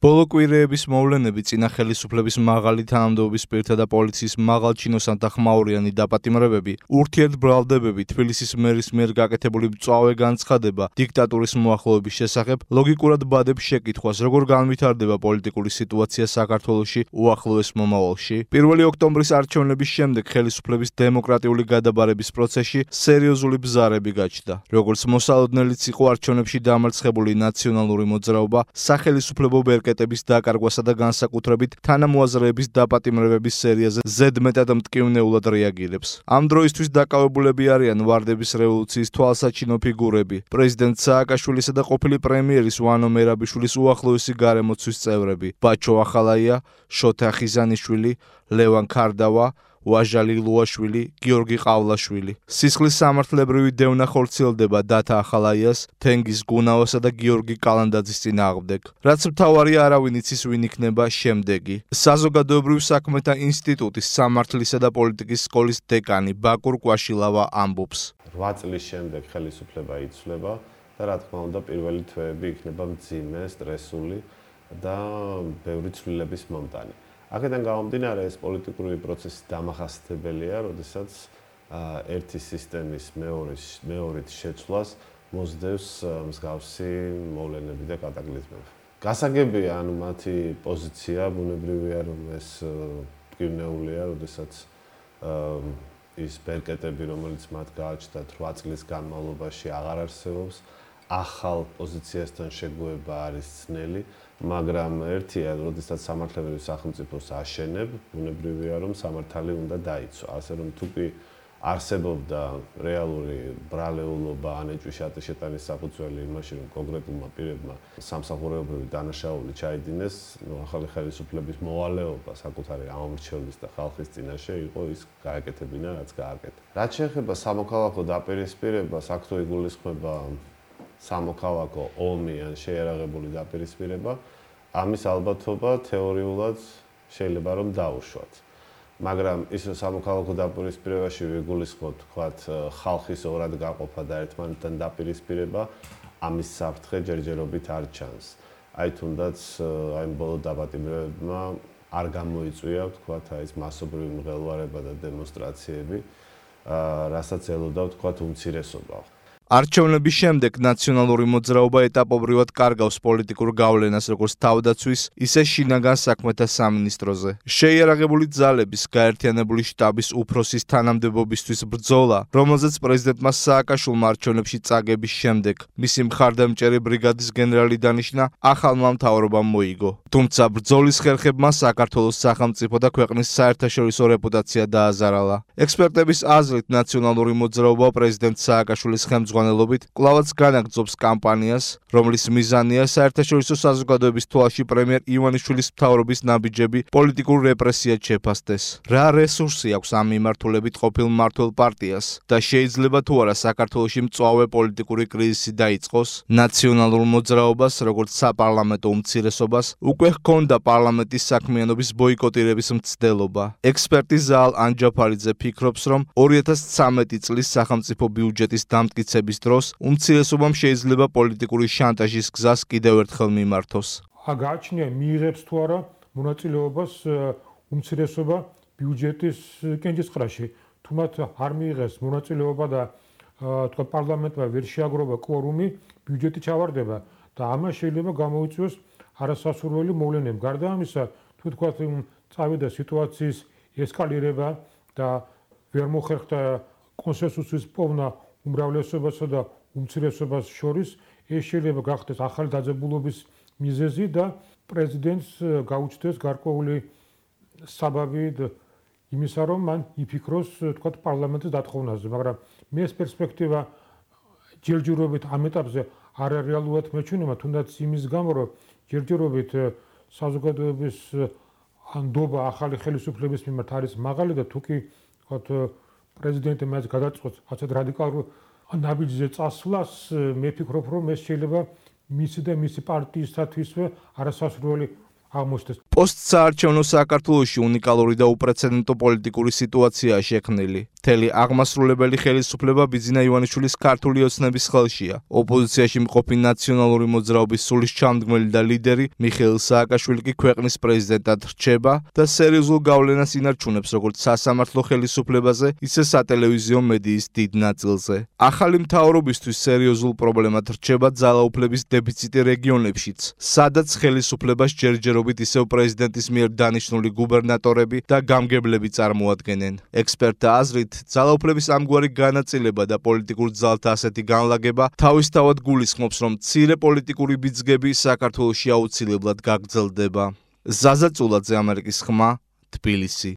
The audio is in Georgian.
ბოლო კვირეების მოვლენები წინა ხელისუფლების მაღალი თანამდებობის პირთა და პოლიციის მაღალჩინოსანთა ხმაურიანი დაპატიმრებები, ურთიერთბრალდებები, თბილისის მერის მიერ გაკეთებული მწვავე განცხადება დიქტატურის მოახლოების შესახებ ლოგიკურად ბადებს შეკითხვას, როგორ განვითარდება პოლიტიკური სიტუაცია საქართველოში უახლოეს მომავალში. 1 ოქტომბრის არჩევნების შემდეგ ხელისუფლების დემოკრატიული გადაბარების პროცესში სერიოზული ბზარები გაჩნდა. როგორც მოსალოდნელიც იყო არჩევნებში დამარცხებული ნაციონალური მოძრაობა, სახელისუფლებო ბერკეტების დაკარგვასა და განსაკუთრებით თანამოაზრეების დაპატიმრებების სერიაზე ზედმეტად მტკივნეულად რეაგირებს. Ამ დროისთვის დაკავებულები არიან ვარდების რევოლუციის თვალსაჩინო ფიგურები, პრეზიდენტ სააკაშვილისა და ყოფილი პრემიერის ვანო მერაბიშვილის უახლოესი გარემოცვის წევრები: ბაჩო ახალაია, შოთა ხიზანიშვილი, ლევან ქარდავა, ვაჟალი ლუაშვილი, გიორგი ყავლაშვილი. სისხლის სამართლებრივი დევნა ხორციელდება დათა ახალაიას, თენგიზ გუნავასა და გიორგი კალანდაძის წინააღმდეგ. რაც მთავარია, არავინ იცის ვინ იქნება შემდეგი. საზოგადოებრივ საქმეთა ინსტიტუტის სამართლისა და პოლიტიკის სკოლის დეკანი ბაკურ კვაშილავა ამბობს. 8 წლის შემდეგ ხელისუფლება იცვლება და რა თქმა უნდა პირველი თვეები იქნება მძიმე, სტრესული და ბევრი ცვლილების მომტანი. აქედან გამომდინარე ეს პოლიტიკური პროცესი დამახასიათებელია, როდესაც ერთი სისტემის მეორით შეცვლას მოსდევს მსგავსი მოვლენები და კატაკლიზმები. გასაგებია, მათი პოზიცია ბუნებრივია, რომ ეს მტკივნეულია, როდესაც ის ბერკეტები, რომელიც მათ გააჩნდათ 8 წლის განმავლობაში აღარ არსებობს, ახალ პოზიციასთან შეგუება არის ძნელი, მაგრამ ერთია, როდესაც სამართლებრივი სახელმწიფოს აშენებ, ბუნებრივია, რომ სამართალი უნდა დაიცვა. ასე რომ თუ კი არსებობდა რეალური ბრალეულობა ან ეჭვი შეტანის საფუძველი იმაში, რომ კონკრეტულმა პირებმა სამსახურეობრივი დანაშაული ჩაიდინეს, ახალი ხელისუფლების მოვალეობა საკუთარი ამომრჩევლის და ხალხის წინაშე იყო ის გააკეთებინა, რაც გააკეთა. რაც შეეხება სამოქალაქო დაპირისპირებას, აქ თუ იგულისხმება სამოქალაქო ომი ან შეიარაღებული დაპირისპირება, ამის ალბათობა თეორიულად შეიძლება რომ დაუშვათ. მაგრამ ის სამოქალაქო დაპირისპირებაში ვიგულისხმოთ, თქვათ, ხალხის ორად გაყოფა და ერთმანეთთან დაპირისპირება, ამის საფრთხე ჯერჯერობით არ ჩანს. აი თუნდაც აი ბოლო დაპატიმრებებმა არ გამოიწვია, თქვათ, აი ეს მასობრივი მღელვარება და დემონსტრაციები, რასაც ელოდა, თქვათ, უმცირესობა. არჩევნების შემდეგ ნაციონალური მოძრაობა ეტაპობრივად კარგავს პოლიტიკურ გავლენას როგორც თავდაცვის, ისე შინაგან საქმეთა სამინისტროზე. შეიარაღებული ძალების გაერთიანებული შტაბის უფროსის თანამდებობისთვის ბრძოლა, რომელზეც პრეზიდენტმა სააკაშვილმა არჩევნებში წაგების შემდეგ მისი მხარდამჭერი ბრიგადის გენერალი დანიშნა, ახალმა მთავრობამ მოიგო. თუმცა ბრძოლის ხერხებმა საქართველოს სახელმწიფო და ქვეყნის საერთაშორისო რეპუტაცია დააზარალა. ექსპერტების აზრით, ნაციონალური მოძრაობა პრეზიდენტ სააკაშვილის ხელმძღვანელობით კვლავაც განაგრძობს კამპანიას, რომლის მიზანია საერთაშორისო საზოგადოების თვალში პრემიერ ივანიშვილის მთავრობის ნაბიჯები პოლიტიკურ რეპრესიად შეფასდეს. რა რესურსი აქვს ამ მიმართულებით ყოფილ მმართველ პარტიას და შეიძლება თუ არა საქართველოში მწვავე პოლიტიკური კრიზისი დაიწყოს? ნაციონალურ მოძრაობას, როგორც საპარლამენტო უმცირესობას, უკვე ჰქონდა პარლამენტის საქმიანობის ბოიკოტირების მცდელობა. ექსპერტი ზაალ ანჯაფარიძე ფიქრობს, რომ 2013 წლის სახელმწიფო ბიუჯეტის დამტკიცების დროს უმცირესობამ შეიძლება პოლიტიკური შანტაჟის გზას კიდევ ერთხელ მიმართოს. გააჩნია მიიღებს თუ არა მონაწილეობას უმცირესობა ბიუჯეტის კენჭისყრაში. თუ მათ არ მიიღეს მონაწილეობა და თქვა პარლამენტმა ვერ შეაგროვა კვორუმი, ბიუჯეტი ჩავარდება და ამას შეიძლება გამოიწვიოს არასასურველი მოვლენები. გარდა ამისა, თუ თქვა წავიდა სიტუაციის ესკალირება და ვერ მოხერხდა კონსენსუსის პოვნა უმრავლესობასა და უმცირესობას შორის, ეს შეიძლება გახდეს ახალი დაძაბულობის მიზეზი და პრეზიდენტს გაუჩნდეს გარკვეული საბაბი იმისა, რომ მან იფიქროს, თქვათ, პარლამენტის დათხოვნაზე. მაგრამ მე ეს პერსპექტივა ჯერჯერობით ამ ეტაპზე არ რეალურად მეჩვენება, თუნდაც იმის გამო, რომ ჯერჯერობით საზოგადოების ნდობა ახალი ხელისუფლების მიმართ არის მაღალი და თუ კი, თქვათ, პრეზიდენტი მას გადაწყვეტს ასეთ რადიკალურ ნაბიჯზე წასვლას, მე ვფიქრობ, რომ ეს შეიძლება მისი და მისი პარტიისთვისვე არასასურველი აღმოჩნდეს. პოსტსაარჩევნო საქართველოში უნიკალური და უპრეცედენტო პოლიტიკური სიტუაციაა შექმნილი. მთელი აღმასრულებელი ხელისუფლება ბიძინა ივანიშვილის ქართული ოცნების ხელშია. ოპოზიციაში მყოფი ნაციონალური მოძრაობის სულისჩამდგმელი და ლიდერი მიხეილ სააკაშვილი კი ქვეყნის პრეზიდენტად რჩება და სერიოზულ გავლენას ინარჩუნებს როგორც სასამართლო ხელისუფლებაზე, ისე სატელევიზიო მედიის დიდ ნაწილზე. ახალი მთავრობისთვის სერიოზულ პრობლემად რჩება ძალაუფლების დეფიციტი რეგიონებშიც, სადაც ხელისუფლებას ჯერჯერობით ისევ პრეზიდენტის მიერ დანიშნული გუბერნატორები და გამგებლები წარმოადგენენ. ექსპერტთა აზრით, ძალაუფლების ამგვარი განაწილება და პოლიტიკურ ძალთა ასეთი განლაგება თავისთავად გულისხმობს, რომ მცირე პოლიტიკური ბიძგები საქართველოში აუცილებლად გაგრძელდება. ზაზა წულაძე, ამერიკის ხმა, თბილისი.